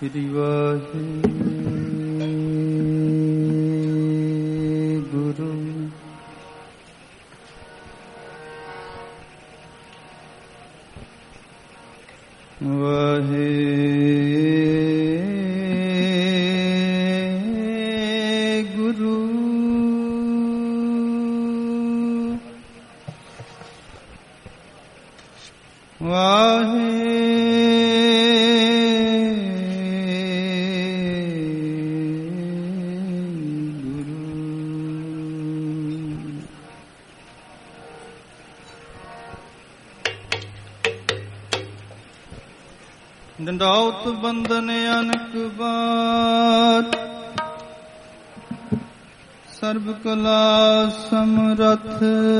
ਸ੍ਰੀ ਵਾਹਿਗੁਰੂ। ਵਾਹਿਗੁਰੂ ਦੰਡਾਉਤ ਬੰਦਨ ਅਨਕ ਬਾਰ, ਸਰਬ ਕਲਾ ਸਮਰਥ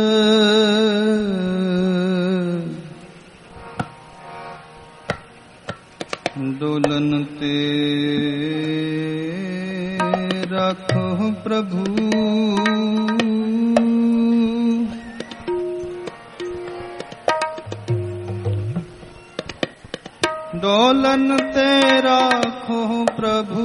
ਡੋਲਨ ਤੇ ਰੱਖੋ ਪ੍ਰਭੂ। ਡੋਲਨ ਤੇ ਰਾਖੋ ਪ੍ਰਭੂ,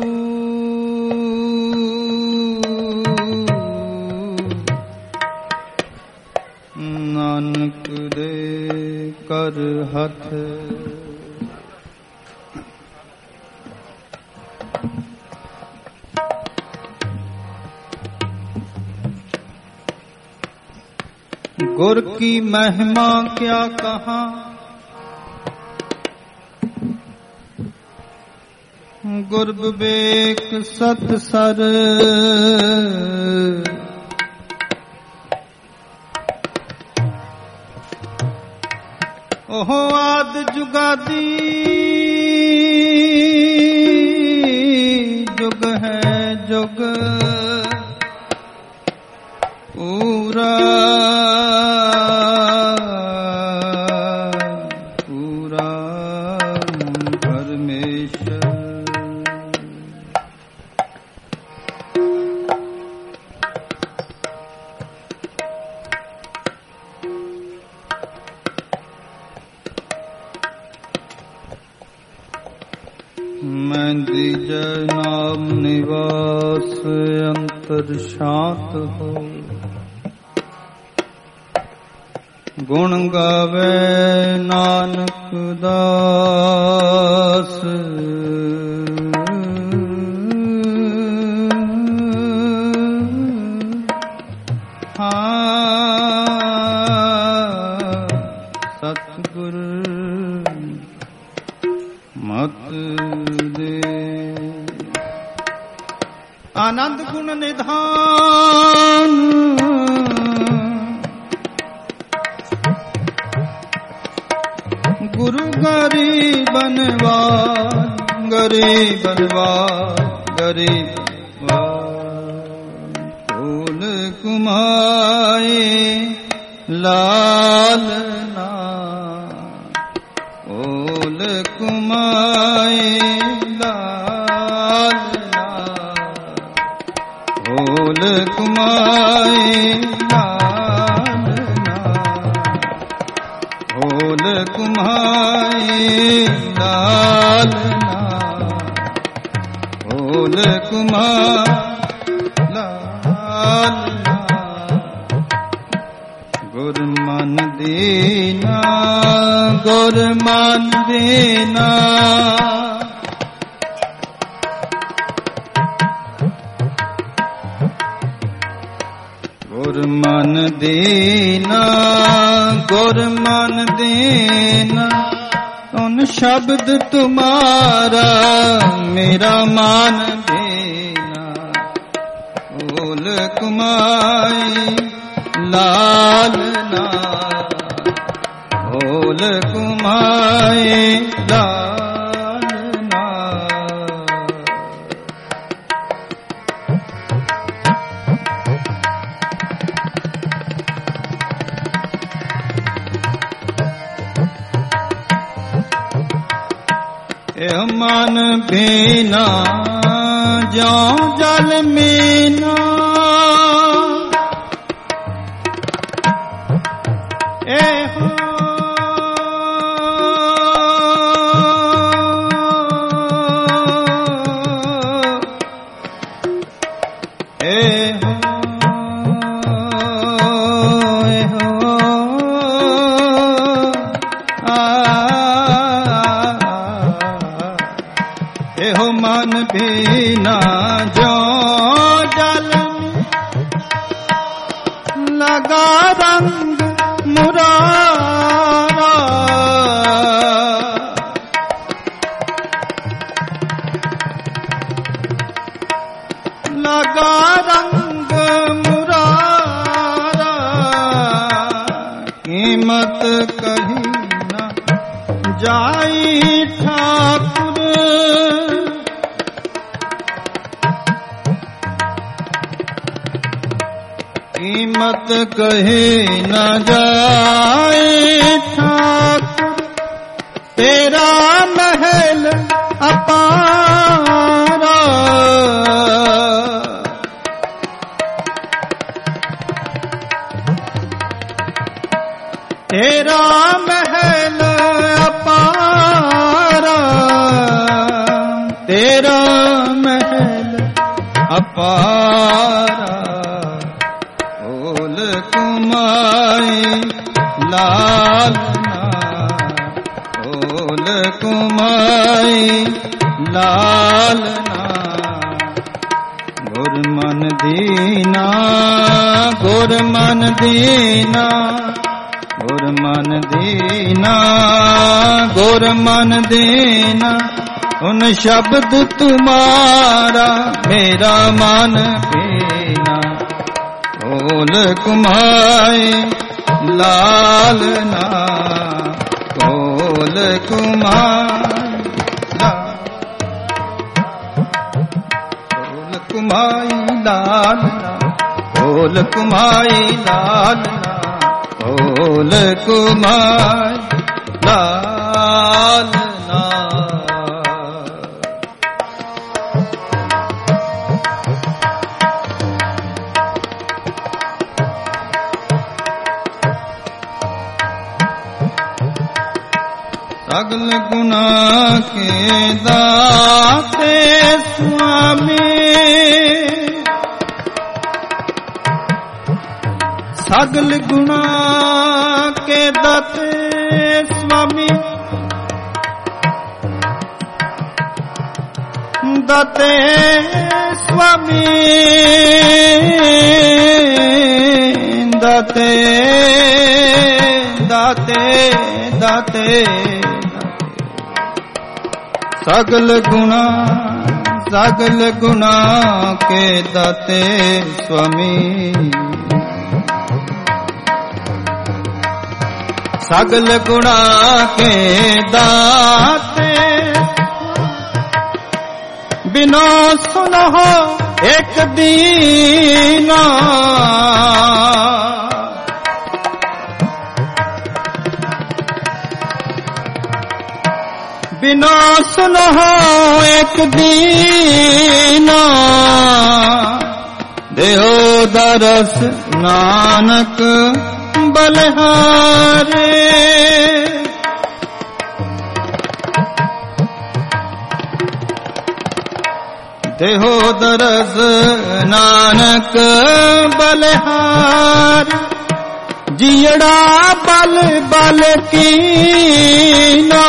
ਨਾਨਕ ਦੇ ਕਰ ਹੱਥ। ਗੁਰ ਕੀ ਮਹਿਮਾ ਕਿਆ ਕਹਾਂ, ਗੁਰ ਵਿਵੇਕ ਸਤ ਸਰ। ਉਹ ਆਦ ਜੁਗਾਦੀ ਜੁਗ ਹੈ ਜੁਗ ਪੂਰਾ ਪੂਰਾ ਪਰਮੇਸ਼ਰ। ਮਹਿੰਦੀ ਜੈ ਨਾਮ ਨਿਵਾਸ ਅੰਤਰ ਸ਼ਾਂਤ ਹੋ, ਗੁਣ ਗਾਵੇ ਨਾਨਕ ਦਾਸ। ਸਤਿਗੁਰ ਮਤ ਦੇ ਆਨੰਦ ਗੁਣ ਨਿਧਾਨ, ਗੁਰੂ ਗਰੀਬਨਵਾਰ ਗਰੀਬਨਵਾਰ ਗਰੀਬਨਵਾਰ। ਫੂਲ ਕੁਮਾਏ ਲਾਲਨਾ, ਫੂਲ ਕੁਮਾਏ ਲਾਲਨਾ, ਫੂਲ ਕੁਮਾਏ ਲਾਲਨਾ, ਫੂਲ ਕੁਮਾਏ ਲਾਲਨਾ, ਫੂਲ ਕੁਮਾਏ ਲਾਲਨਾ। ਗੁਰ ਮਨ ਦੇਨਾ, ਗੁਰ ਮਨ ਦੇਨਾ, ਗੁਰ ਮਨ ਦੇਨਾ, ਗੁਰ ਮਨ ਦੇਨਾ। ਤੁਨ ਸ਼ਬਦ ਤੁਮਾਰਾ ਮੇਰਾ ਮਨ ਦੇਨਾ, ਫੂਲ ਕੁਮਾਏ ਲਾਲਨਾ, ਫੂਲ ਕੁਮਾਏ ਲਾਲਨਾ। ਇਹ ਮਨ ਬੀਨਾ ਜਿਉ ਜਲ ਮੀਨਾ, बिना जो जल लगा रंग मुरारा, लगा रंग मुरारा, कीमत कहीं न जाई ठाकुर, कीमत कहीं न जाए ठाकुर, तेरा महल अपारा, तेरा महल अपारा, तेरा महल अपारा, ओल कुमाई लालना, ओल कुमाई लालना, गुरमन दीना, गुरमन दीना, गुरमन दीना, गुरमन दीना, उन शब्द तुम्हारा मेरा मन पीना, ओल कुमाई लालना, ओल कुमाई ओल कुमाई लालना, ओल कुमाई लालना, ओल कुमाई लालना। सगल गुना के दाते स्वामी, सगल गुना के दाते स्वामी, दाते स्वामी, दाते दाते दाते, सगल गुना के दाते स्वामी, सगल गुना के दाते, बिना सुनो एक दीना, बिना सुनो एक दीना, देहो दरस नानक बलहारे, देहो दरस नानक बलहारे, जियड़ा बल बल कीना,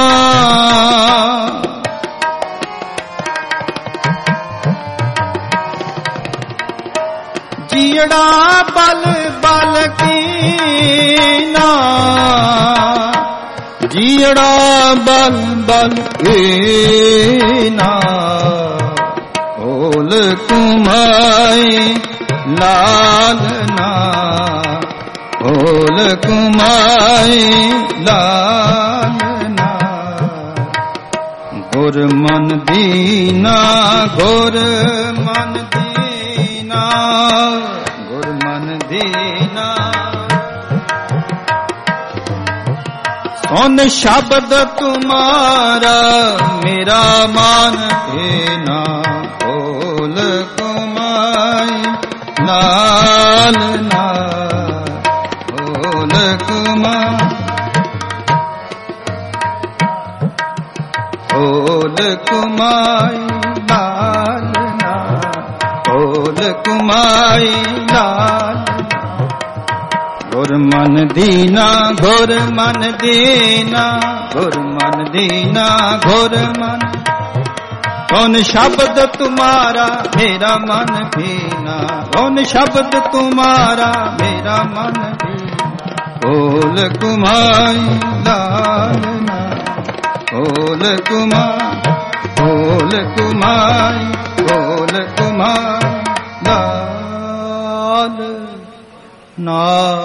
जियड़ा बल बल कीना, जियड़ा बल बल कीना, ओल कुमाई लालना, ओल कुमाई लालना, गुरमन दीना, गुरमन दीना, गुरमन दीना, सुन शब्द तुम्हारा मेरा मन देना, ओल कुमाई लालना, ओल कुमाई, ओल कुमाई लालना, ओल कुमाई लालना, गुरमन दीना, गुरमन दीना, गुरमन दीना, गुरमन कौन शब्द तुम्हारा मेरा मन भीना, कौन शब्द तुम्हारा मेरा मन भीना। बोल कुमाई लालना, बोल कुमाई, बोल कुमाई, बोल कुमाई लाल ना।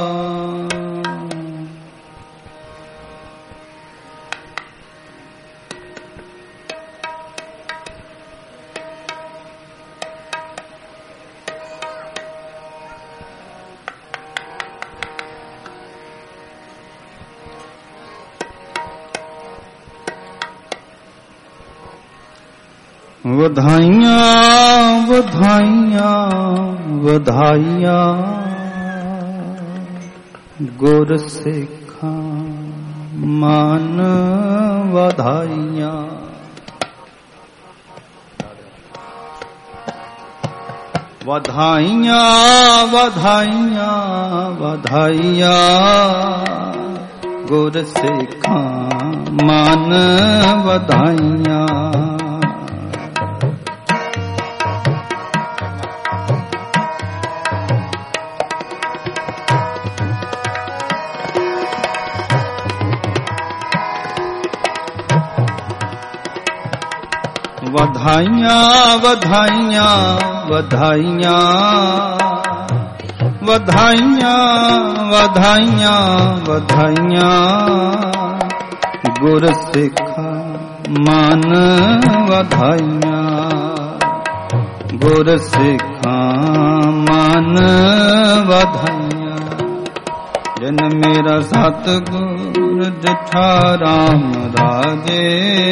बधाइयाँ बधाइयाँ बधाइयाँ गुर सिखा मान बधाइयाँ। बधाइयाँ बधाइयाँ बधाइयाँ गुर सिखा मान बधाइयाँ। बधाइयाँ बधाइयाँ बधाइयाँ बधाइयाँ बधाइयाँ बधाइयाँ गुर सिखा मान बधाइयाँ। गुर सिखा मान बधाइयाँ। जिन मेरा सतगुर दिठा राम राजे,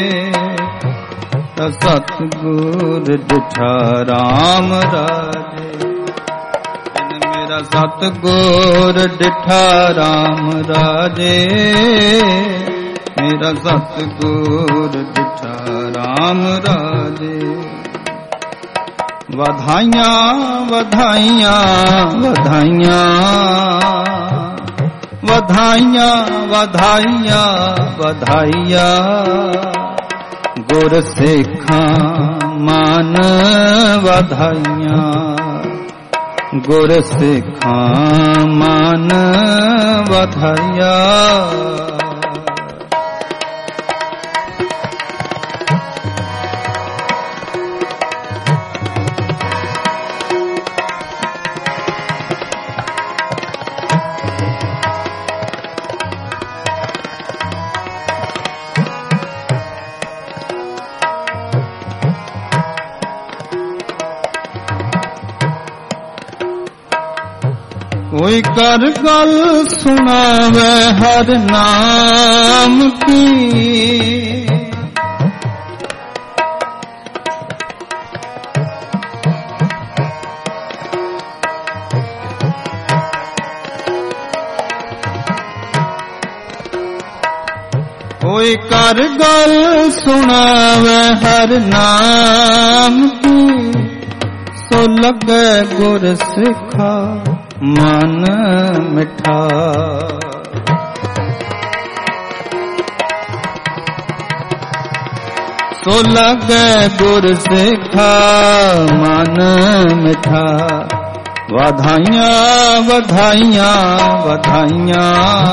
सतगुर दिठा राम राजे। जिन मेरा सतगुर दिठा राम राजे, मेरा सतगुर दिठा राम राजे। बधाइयाँ बधाइयाँ बधाइयाँ बधाइयाँ बधाइयाँ बधाइयाँ गुर सिखा मान बधाइयाँ। गुर सिखा मान बधाइयाँ। कोई कर गल सुनावे हर नाम की, कोई कर गल सुनावे हर नाम की। सो लगे गुर सिखा मन मिठा, सो लगे गुर सिखा मन मिठा। बधाइयाँ बधाइयाँ बधाइयाँ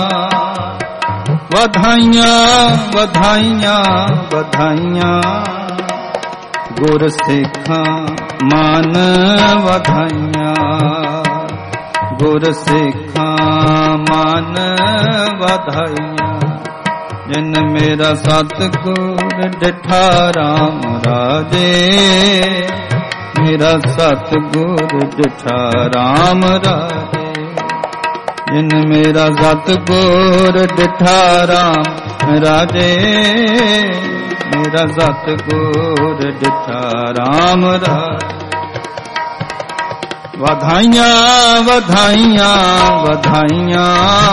बधाइयाँ बधाइयाँ बधाइयाँ गुर सिखा मान बधाइयाँ। गुर सिखा मान बधाइयाँ। जिन मेरा सतगुर दिठा राम राजे, मेरा सतगुर दिठा राम राजे। जिन मेरा सतगुर दिठा राम राजे, मेरा सतगुर दिठा राम राजे। बधाइयाँ बधाइयाँ बधाइयाँ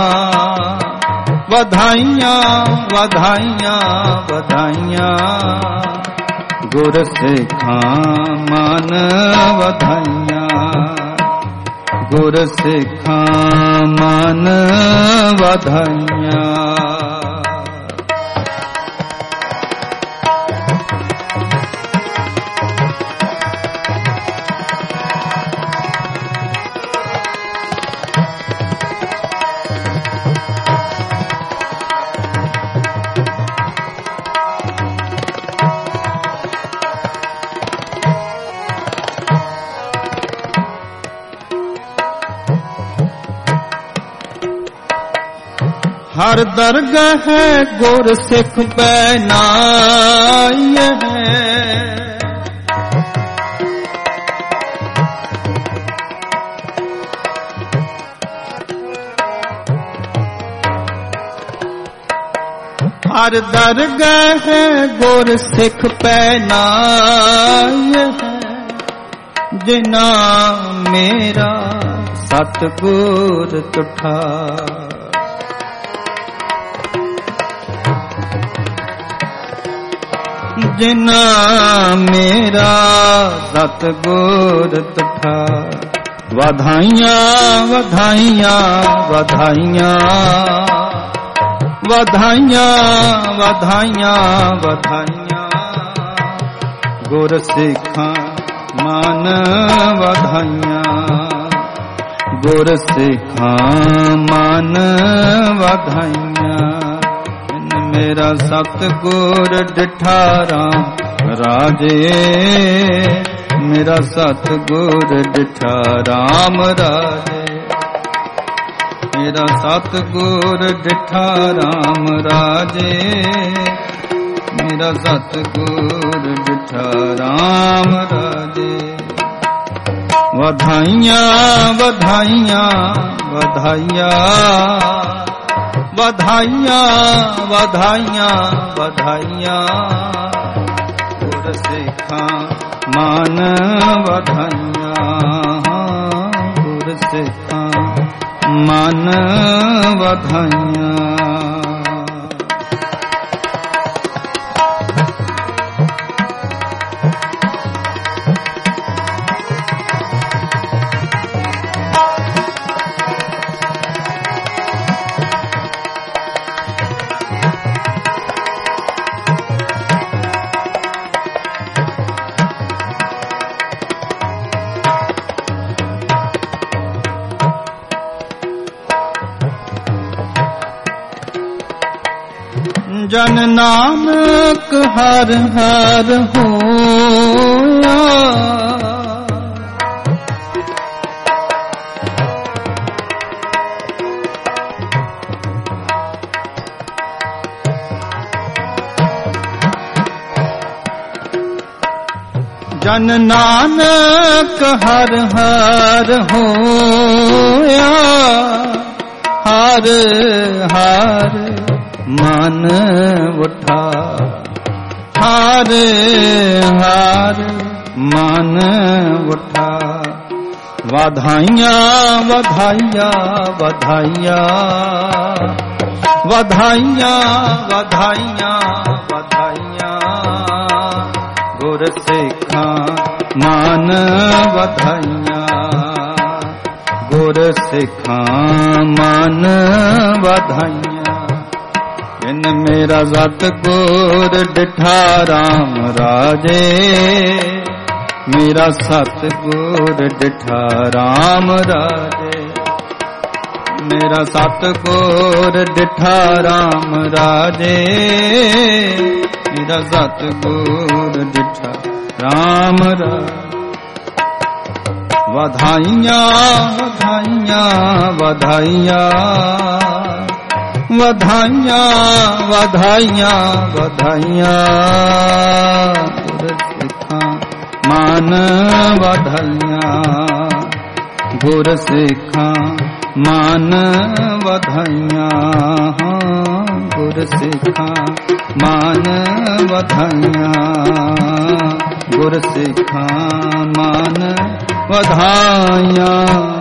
बधाइयाँ बधाइयाँ बधाइयाँ गुर सिखा मान बधाइयाँ। गुर सिखा मान बधाइयाँ। हर दरगाह गुर सिख बैनाई है। हर दरगाह गुर सिख बैनाई है। जिना मेरा सतगुर तुठा, जिना मेरा सतगुर तुठा। वधाइयां वधाइयां वधाइयां वधाइयां वधाइयां वधाइयां गुर सिखा मान वधाइयां, गुर सिखा मान वधाइयां। मेरा सतगुर डिठा राम राजे, मेरा सतगुर डिठा राम राजे। मेरा सतगुर डिठा राम राजे, मेरा सतगुर डिठा राम राजे। वधाइयां वधाइयां वधाइयां वधाइयां वधाइयां वधाइयां गुर सिखा मान वधाइयां, गुर सिखा मान वधाइयां। जन नानक हर हर होया, जन नानक हर हर होया। हर हर मन उठा, हर हर मन उठा। वधाइयां वधाइयां वधाइयां वधाइयां वधाइयां वधाइयां गुर सिखा मान वधाइयां, गुर सिखा मान वधाइयां। इन मेरा सतगुर डिठा राम राजे, मेरा सतगुर डिठा राम राजे। मेरा सतगुर डिठा राम राजे, मेरा सतगुर डिठा राम राजे। वधाइयां वधाइयां वधाइयां वधाइयां वधाइयां वधाइयां गुर सिखा मान वधाइयां, गुर सिखा मान वधाइयां, गुर सिखा मान वधाइयां, गुर सिखा मान वधाइयां।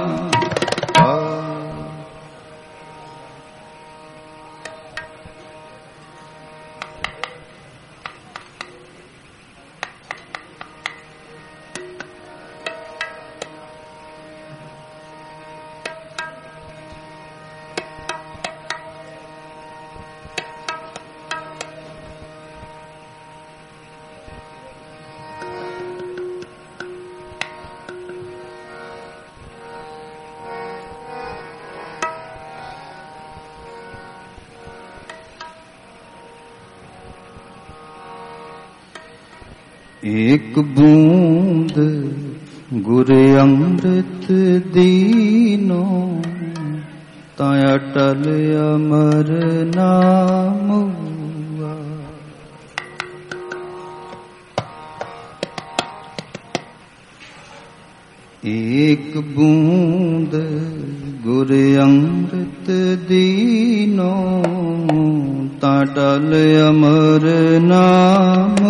एक बूंद गुर अमृत दीनो, ता अटल अमर नाम। एक बूंद गुर अमृत दीनो, ता अटल अमर नाम।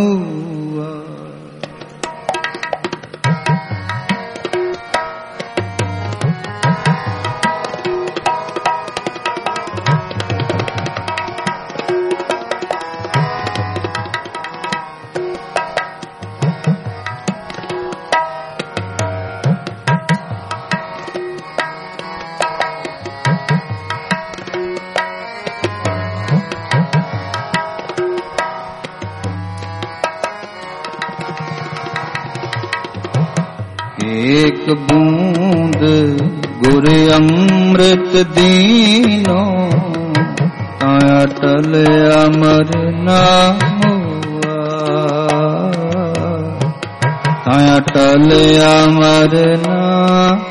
एक बूंद गुर अमृत दीनो, ता अटल अमर नाम। ता अटल अमर नाम।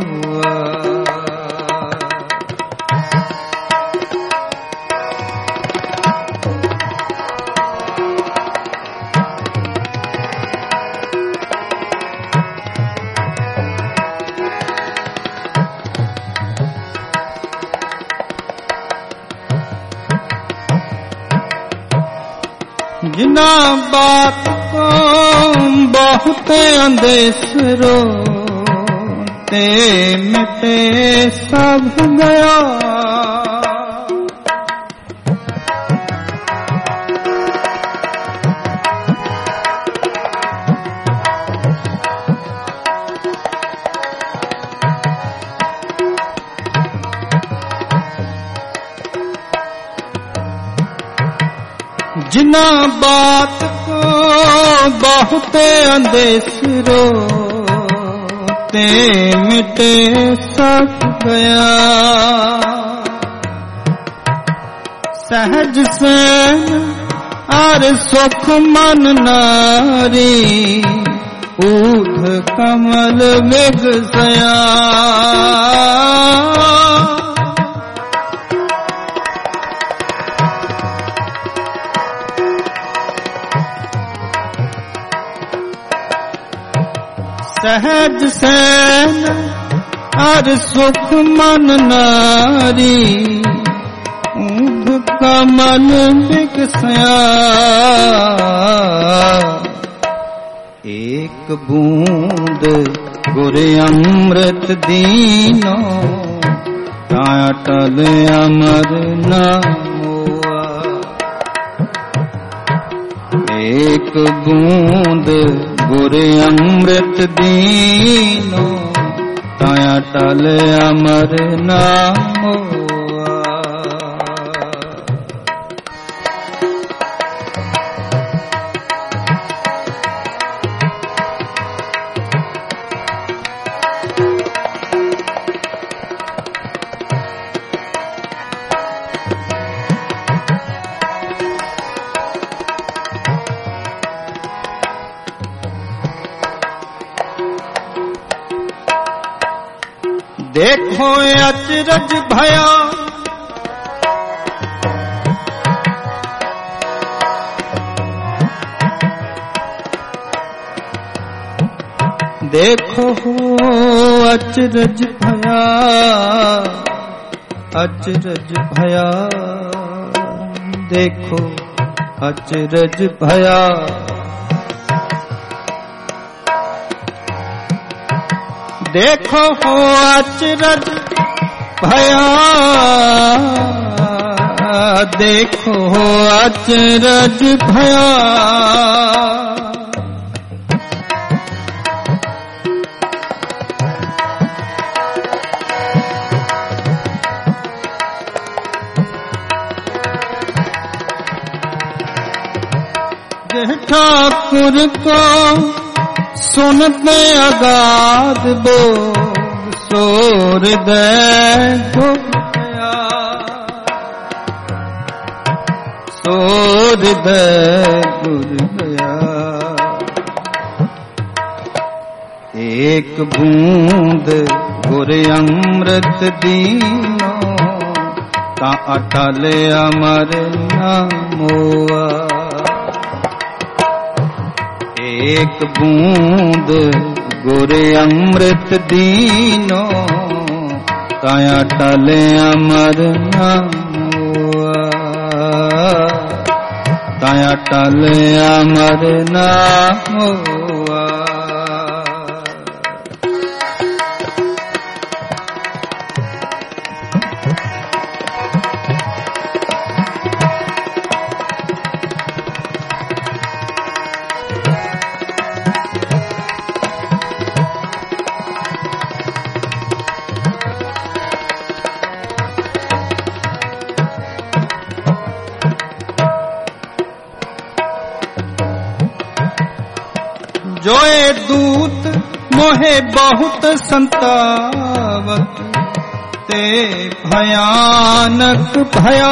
जिना बात को बहुत अंदेशरो, ते मिटे सब गया। जिना बात को बहुत अंदेशरो, ते मिटे सब गया। सहज से और सुख मन नारी, ऊध कमल विगसया। सहज सैन और सुख मन नारी, ऊध कमल विकसया। एक बूंद गुर अमृत दीनो, ता अटल अमर नाम। एक बूंद गुर अमृत दीनो, ता अटल अमर नाम। देखो अचरज भया, देखो अचरज भया, अचरज भया। देखो अचरज भया। देखो हो अचरज भया, देखो हो अचरज भया। ठाकुर को सुनते अगाध बोल, सो हृदय घुट गया, सो हृदय घुट गया। एक बूंद गुर अमृत दीनो, ता अटल अमर नामोआ। एक बूंद गुर अमृत दीनो ता अटल अमर नामोआ। ता अटल अमर नामोआ। जोए दूत मोहे बहुत संतावत ते भयानक भया।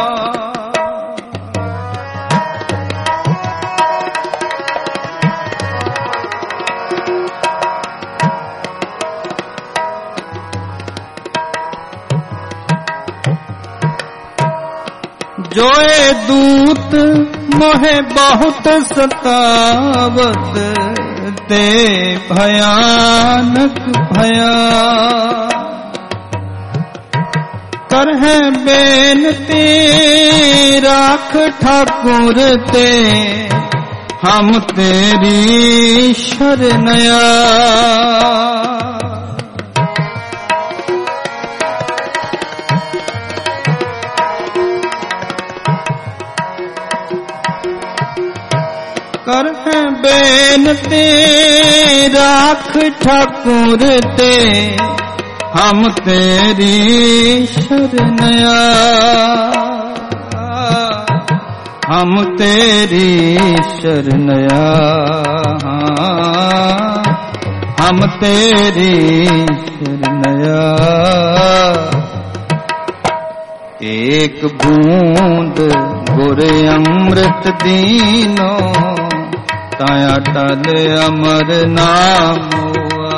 जोए दूत मोहे बहुत सतावत ते भयानक भया। कर है बेनती राख ठाकुर ते हम तेरी शरणया। कर है बेनती राख ठाकुर ते हम तेरी शरणया। हम तेरी शरणया। हम तेरी शरणया। एक बूंद गुर अमृत दीनो ता अटल अमर नामोआ।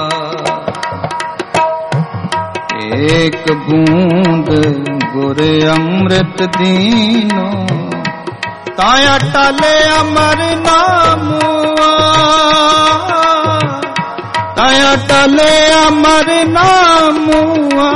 एक बूंद गुर अमृत दीनो ता अटल अमर नामोआ। ता अटल अमर नामोआ।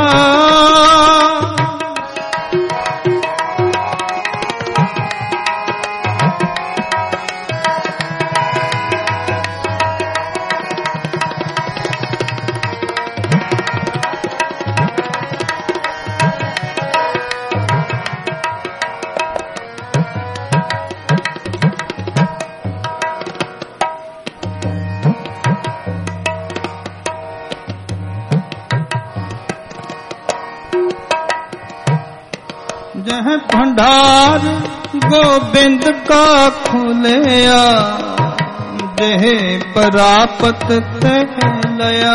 जह भंडार गोबिंद का खुलया जह परापत तह लया।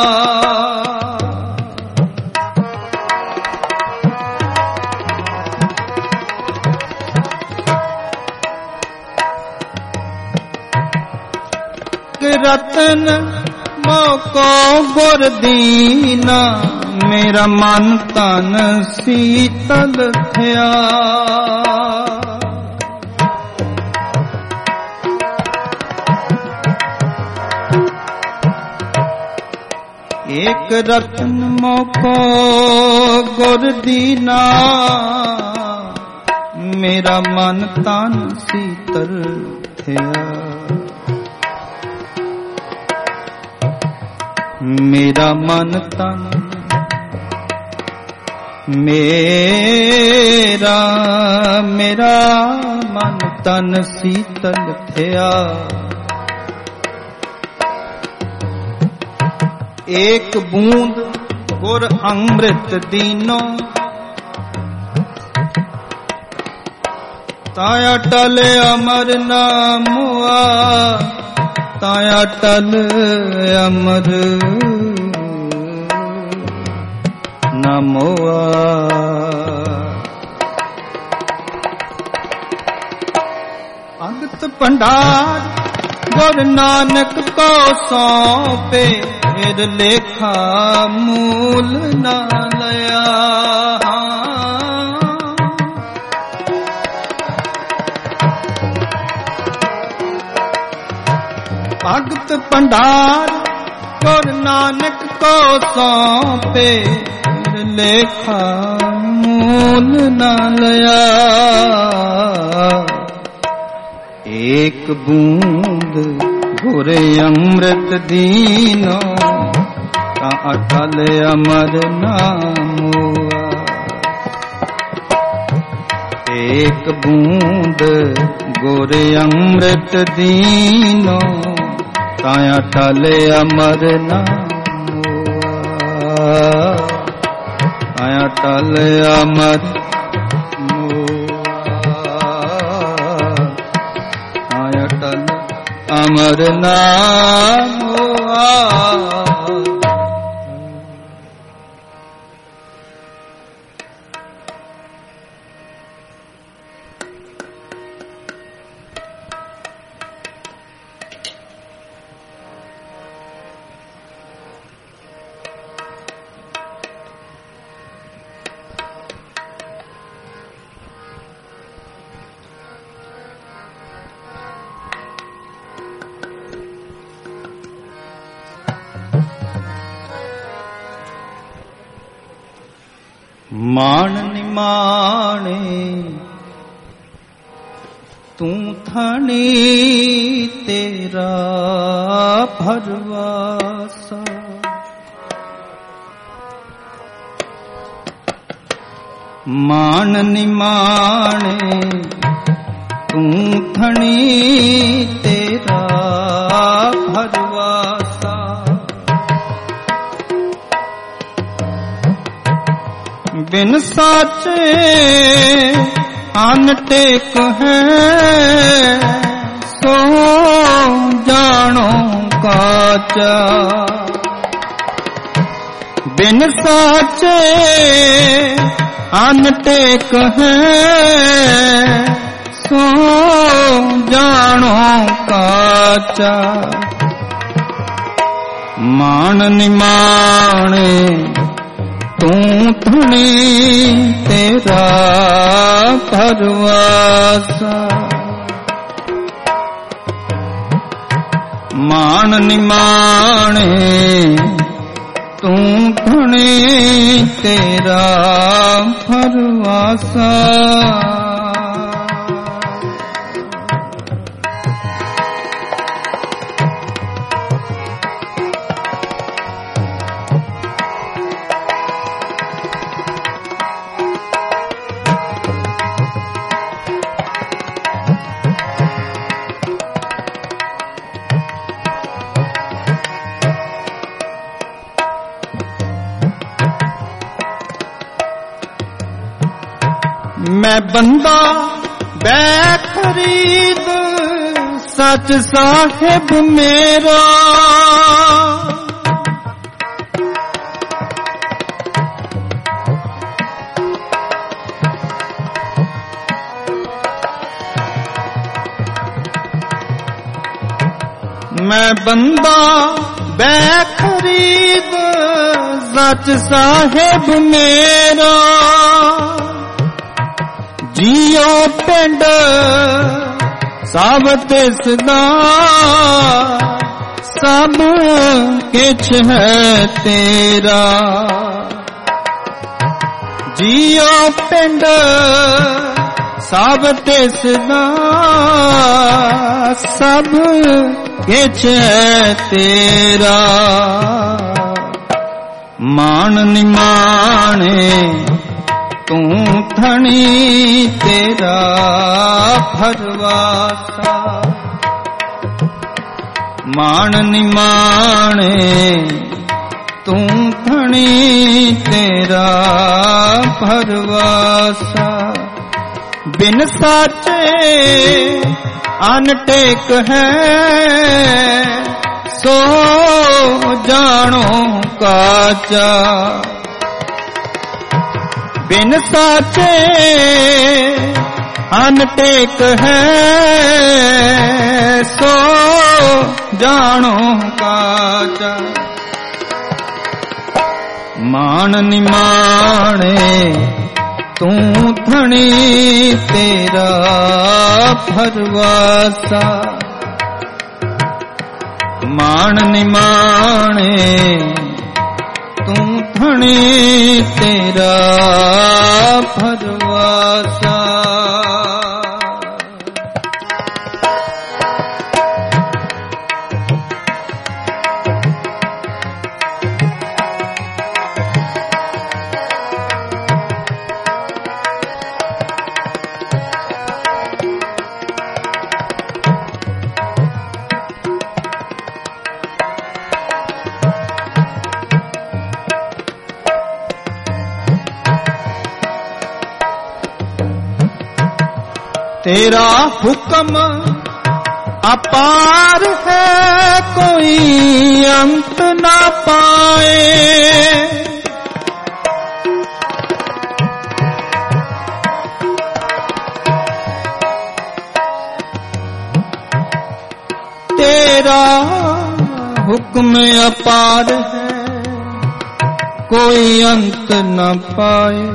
रतन मोको गुर दीना मेरा मन तन शीतल थया। एक रतन मोको गुर दीना मेरा मन तन शीतल थया। मेरा मन तन मेरा मन तन शीतल थया। एक बूंद गुर अमृत दीनो ताया टल अमर नामुआ। ताया टल अमर नामुआ। भगत भंडार गुरु नानक को सौंपे फिर लेखा मूल ना लया। भगत भंडार गुरु नानक को सौंपे, लेखा मूल न लया। एक बूंद गुर अमृत दीनो, का अटल अमर नाम। एक बूंद गुर अमृत दीनो, का अटल अमर नाम। अटल अमर अटल अमर नाम। मान निमाणे तू थनी तेरा भरवासा। मान निमाणे तू थनी तेरा भरवासा। बिन साचे आन टेक है, सो जानो काचा। बिन साचे आन टेक है, सो जानो काचा। मान निमाणे तू धनी तेरा भरवासा। मान निमाणे तू धनी तेरा भरवासा। मैं बंदा बेखरीद सच साहिब मेरा। मैं बंदा बेखरीद सच साहिब मेरा। जियो पिंड सब तिसदा, सब किछ है तेरा। जियो पिंड सब तिसदा, सब किछ है तेरा। मान निमाणे तू धनी तेरा भरवासा। मान निमाणे तू धनी तेरा भरवासा। बिन साचे आन टेक है, सो जानो काचा। बिन साचे आन टेक है, सो जानो काचा। मान निमाणे तू धनी तेरा भरवासा। मान निमाणे तू धनी तेरा भरवासा। तेरा हुक्म अपार है कोई अंत ना पाए। तेरा हुक्म अपार है कोई अंत न पाए।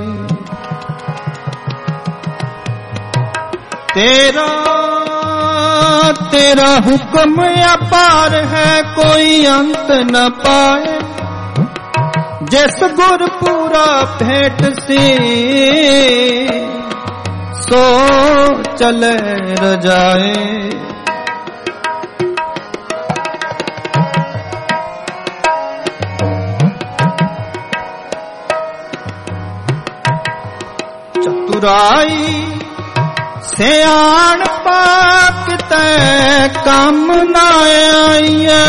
तेरा हुक्म अपार है कोई अंत न पाए। जिस गुरपुरा भेंट से सो चले रजाए। चतुराई सियाण पाक तै कम न आईए।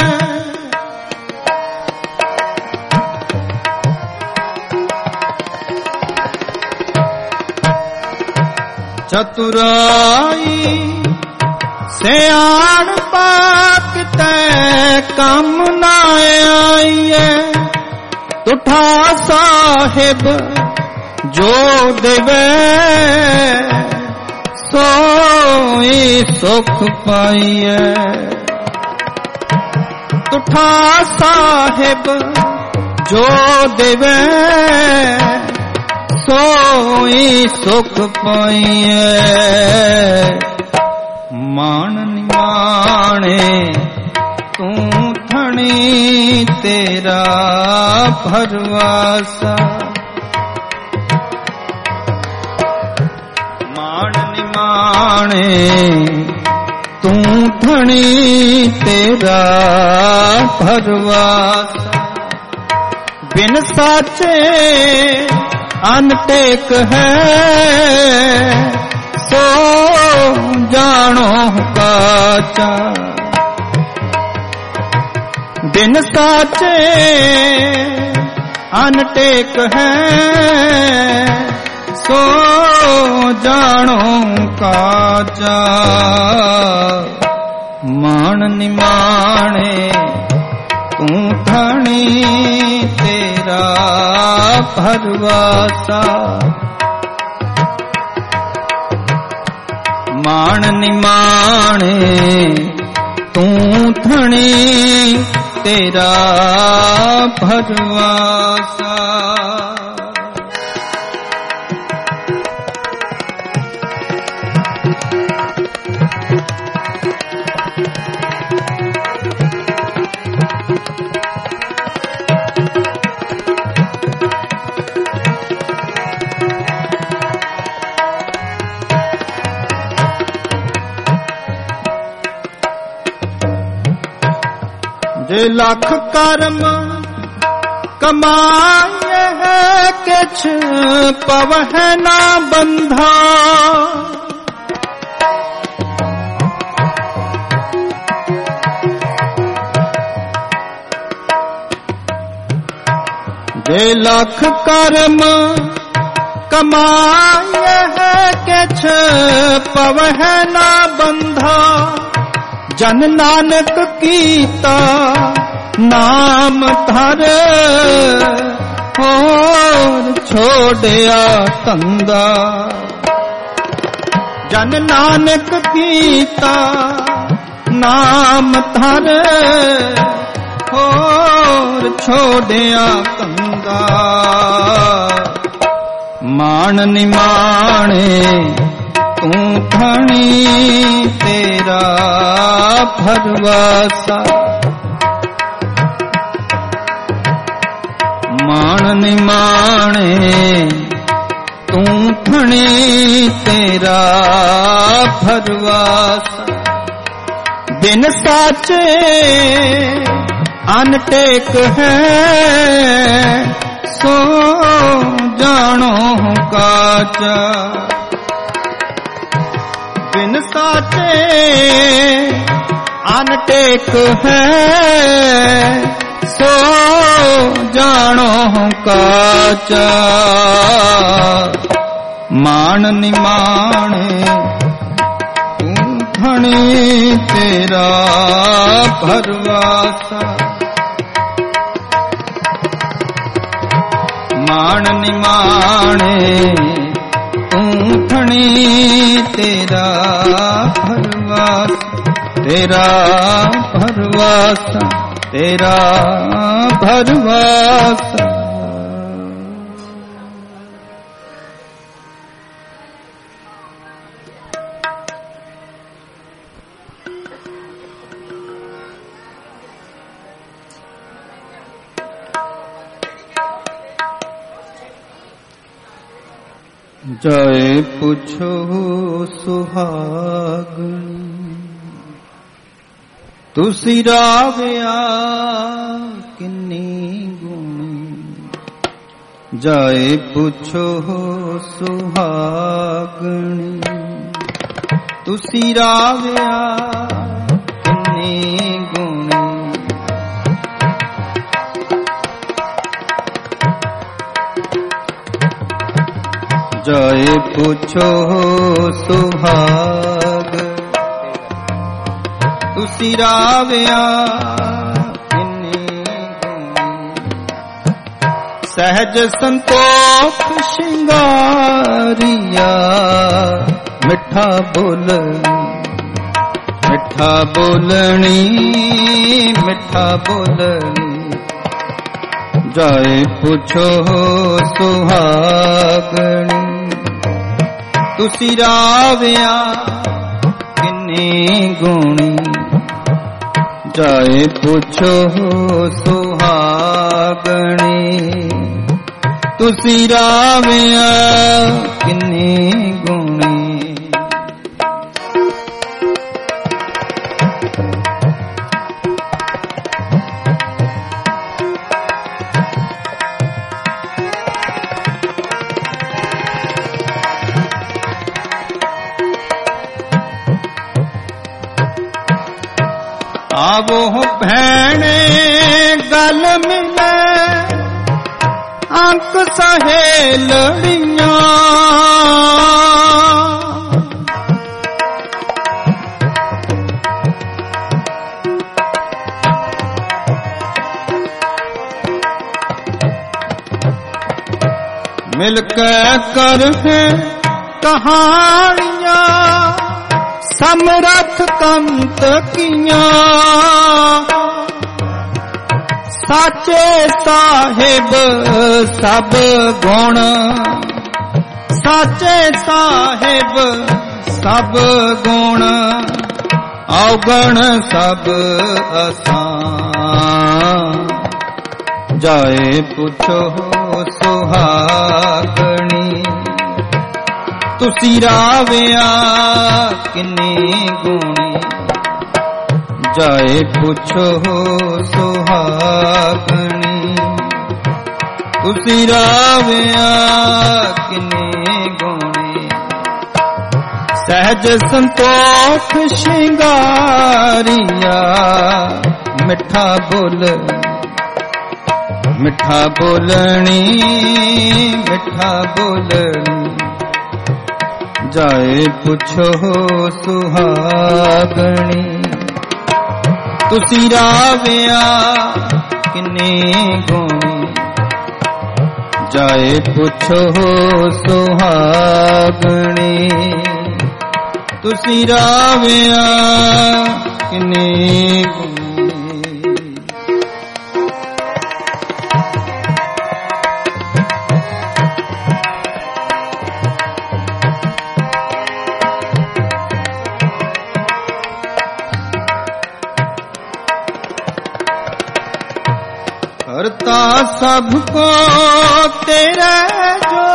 चतुराई सियाण पाक तै कम न आईए। तुठा साहिब जो देवे सोई सुख पाइए। तुठा साहिब जो देवे सोई सुख पाइए। मान निमाणे तू धनी तेरा भरवासा। तू धनी तेरा भरवासा। बिन साचे अनटेक है सो जानो काचा। बिन साचे अनटेक है सो जानो काचा। मान निमाणे तू धनी तेरा भरवासा। मान निमाणे तू धनी तेरा भरवासा। जे लख कर्म कमाए है किछ पवह ना बंधा। जे लख कर्म कमाए है किछ पवह ना बंधा। जन नानक कीता नाम धर और छोड़या तंगा। जन नानक कीता नाम धर और छोड़या तंगा। मान निमाणे तू धनी तेरा भरवासा। ਮਾਣ ਨਿਮਾਣੇ ਤੂੰ ਧਣੀ ਤੇਰਾ ਭਰਵਾਸ ਬਿਨ ਸਾਚੇ ਅਨਟੇਕ ਹੈ ਸੋ ਜਾਣੋ ਕਾਚਾ ਬਿਨ ਸਾਚੇ ਅਨਟੇਕ ਹੈ ਸੋ ਜਾਣੋ ਕਾਚਾ ਮਾਣ ਨਿਮਾਣੇ ਤੂੰ ਧਣੀ ਤੇਰਾ ਭਰਵਾਸਾ ਮਾਣ ਨਿਮਾਣੇ ਤੂੰ ਧਣੀ ਤੇਰਾ ਭਰਵਾਸਾ तेरा भरवासा तेरा भरवासा जाए पुछो सुहागन तुसी राविया किन्नी गुणी जाए पुछो सुहागणी तुसी राविया किन्नी गुणी जाए पुछो सुहाग तुसी राविया सहज संतोख शिंगारिया मिठा बोलनी मिठा बोलनी जाए पुछो सुहागनी तुसी राविया किन्नी गुणी जाए पुछो सुहागणी तुसी राविया किन्नी गुणी आवो भैणे गल मिले अंक सहेलड़ियां मिलकर कर है कहानियां समरथ कंत किया साचे साहिब सब गुण साचे साहिब सब गुण अवगण सब असान जाए पुछो सुहागणी तुसी राविया किन्नी गुणी जाए पुछो सुहागणी तुसी राविया किन्नी गुणी सहज संतोख शिंगारिया मिठा बोलनी मिठा बोलनी जाए पुछो सुहागणी तुसी राविया किन्नी गुणी जाए पुछो सुहागणी तुसी राविया किन्नी गुणी करता सबको तेरे जो,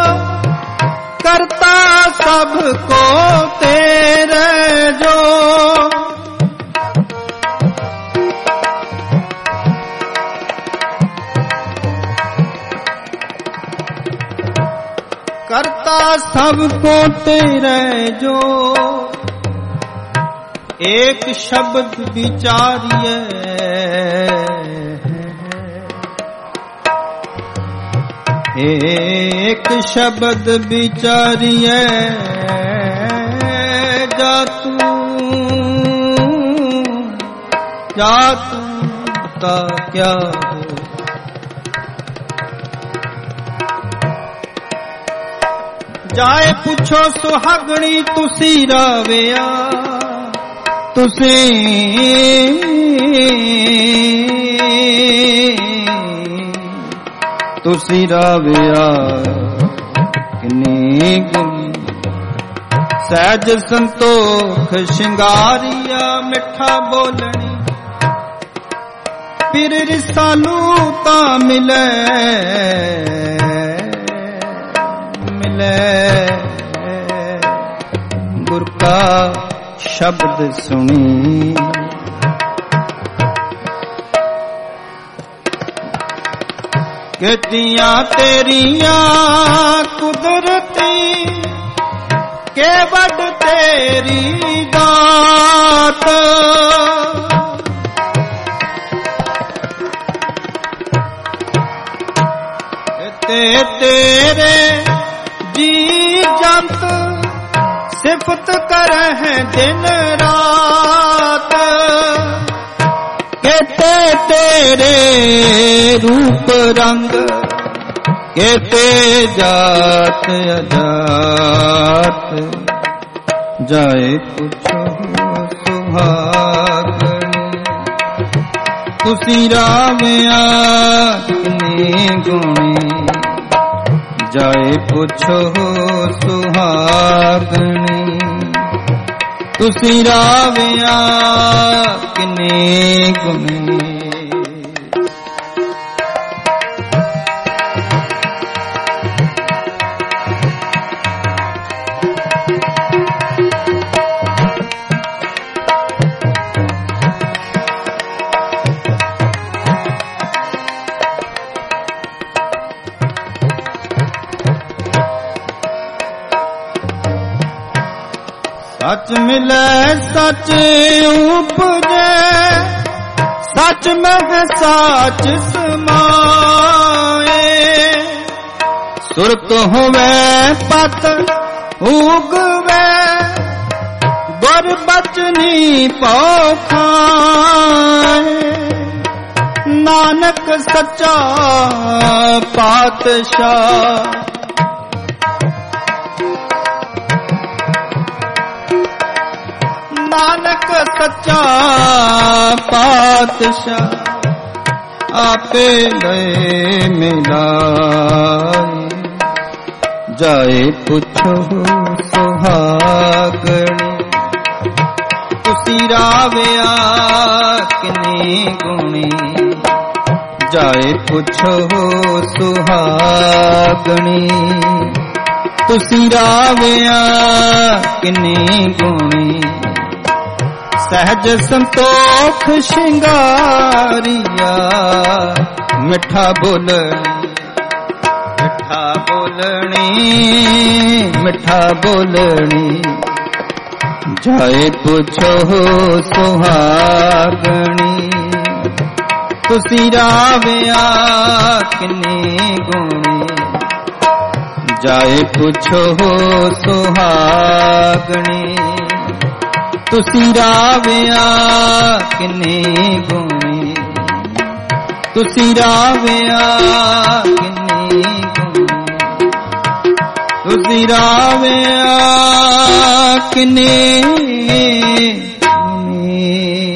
करता सबको तेरे जो। करता सबको तेरे जो, एक शब्द विचारिए, एक शब्द विचारिए, जा तू बता क्या हो। जाए पुछो सुहागणी तुसी राविया, तुसी तुसी राविया किन्नी गुण। सहज संतोख शिंगारिया मिठा बोलनी, फिर रिसालू ता मिले गुर का शब्द सुनी। केतियां तेरियां कुदरती, के वड तेरी दात। तेरे जी जंत सिफत करे दिन रात। केते तेरे रूप रंग, केते जात अजात। जाए पुछो सुहागणी, तुसी राविया किन्नी गुणी। जाए पुछो सुहागणी, तुसी राविया किन्नी गुणी। सच मिले सच उपजे, सच में सच समाए। सुरत होवे पत उगवे, गुर बचनी पौखाए। नानक सच्चा पातशाह, नानक सच्चा पातशाह। आपे गए मिलाए, जाए पुछो सुहागणी, तुसी राविया किन्नी गुणी। जाए पुछो सुहागणी, तुसी राविया किन्नी गुणी। सहज संतोख शिंगारिया मिठा बोलनी, मिठा बोलनी, मिठा बोलनी। जाए पुछो सुहागणी, तुसी राविया किन्नी गुणी। जाए पुछो सुहागणी, तुसी राविया किन्नी गुणी। तुसी राविया किन्नी गुणी। तुसी राविया किन्नी गुणी।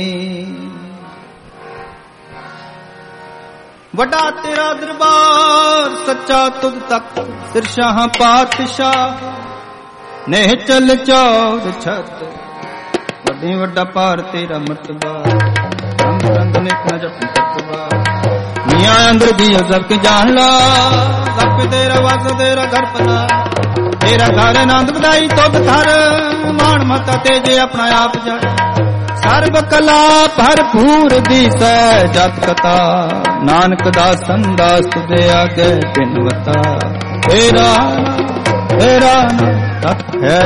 वड्डा तेरा दरबार सच्चा तुझ तक, सिरशाह पातशाह ने चल चौर छत। वड्डी वड्डा पार तेरा मरतबा, रंग रंग ने जप तकवा। दुनिया अंदर भी सबके जान ला, सब पे तेरा वास तेरा घर पता, तेरा घर आनंद बधाई तुद घर, मान मता तेजे अपना आप जाए, सर्व कला भरपूर दिसै जत कथा, नानक दासन दास तुझे आगे बिनवता, तेरा तेरा तक है।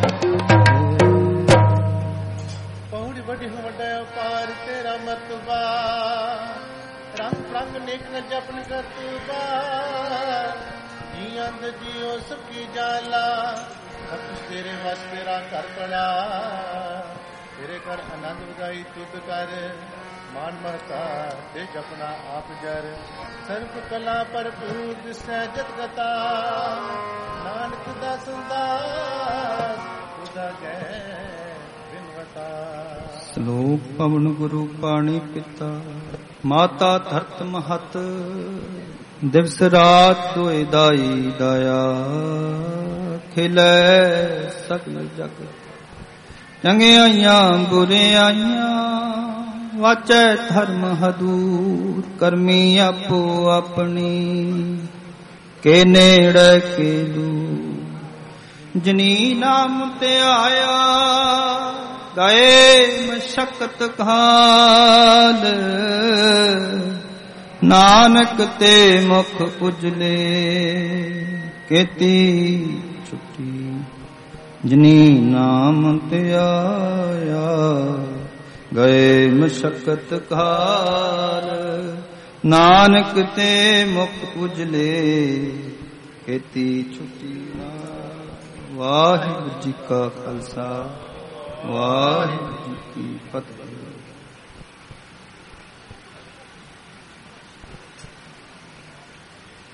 पहुड़ बड़ी वड्डा पार तेरा मतबा, रंग प्रंग नेक न जपन करतूबा, जियांद जियो सबकी जाला, सब कुछ तेरे वस तेरा कर पड़ा, तेरे कर आनंद बधाई तुद कर, मान महता ते जपना आप जर, सर्व कला भरपूर दिसै जत गता, नानक दास दास तुझा गै बिनवता। श्लोक पवन गुरु पाणी पिता, माता धरत महत, दिवस रात दोए दाई दया, खिलै सकल जगत, चंगियाइयां बुरियाइयां, वाचै धर्म हदूर, करमी आपो अपनी, के नेड़े के दूर, जिनी नाम ते आया, गए मशक्कत घाल, नानक ते मुख उजले, केती छुट्टी, जिनी नाम ते आया, गए मशक्कत घाल, नानक ते मुख उजले, केती छुट्टी। वाहिगुरू जी का खालसा, वाहिगुरू जी की फतेह।